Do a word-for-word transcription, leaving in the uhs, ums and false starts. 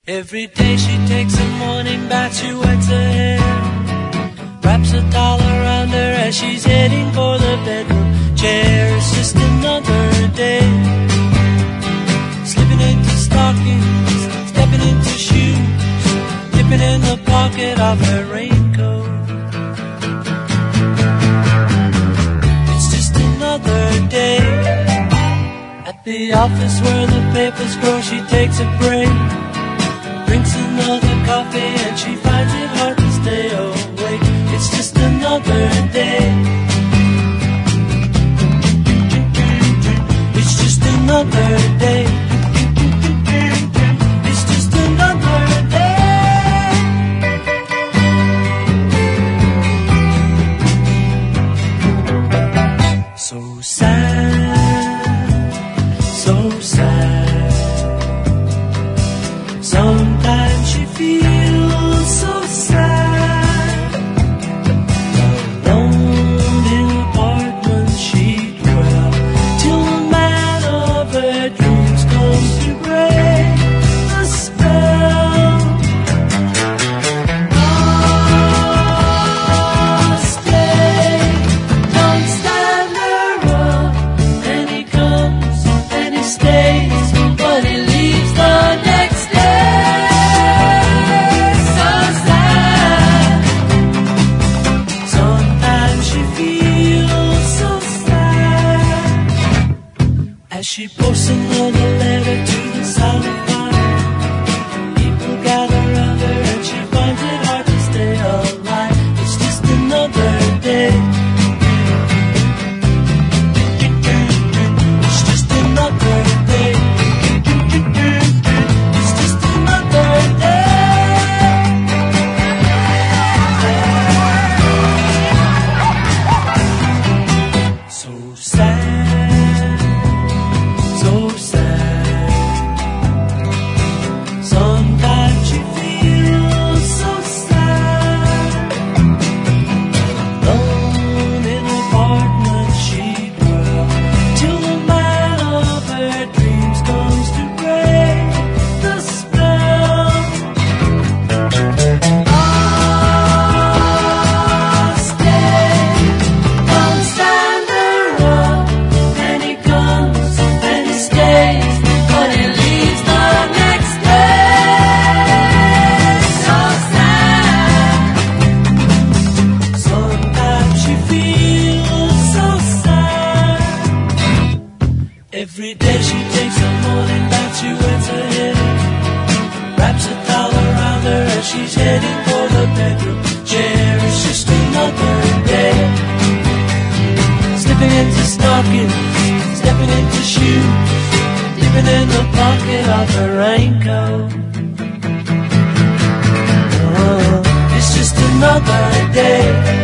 Every day she takes a morning bath, she wets her hair, wraps a towel around her as she's heading for the bedroom chair. It's just another day, slipping into stockings, stepping into shoes, dipping in the pocket of her raincoat. It's just another day, at the office where the papers grow, she takes a break, drinks another coffee and she finds it hard to stay awake. It's just another day, it's just another day, it's just another day. So sad, so sad. Sometimes she feels so sad, alone in an apartment she dwells, till the man of her dreams comes to break the spell. Oh, stay, don't stand her up, and he comes and he stays, but he leaves the next day. As she posts another letter to the silent fire, people gather around her and she finds it hard to stay alive. It's just another day, it's just another day, it's just another day. So sad, so sad. Sometimes she feels so sad, alone in an apartment she dwells, till the man of her dreams comes to break the spell. Oh, stay, don't stand her up, and he comes and he stays, but he leaves the next day. So sad. Sometimes she feels so sad. Every day she takes a morning bath, she wets her hair, wraps a towel around her as she's heading for the bedroom chair. It's just another day, slipping into stockings, stepping into shoes, dipping in the pocket of her raincoat. Oh, it's just another day.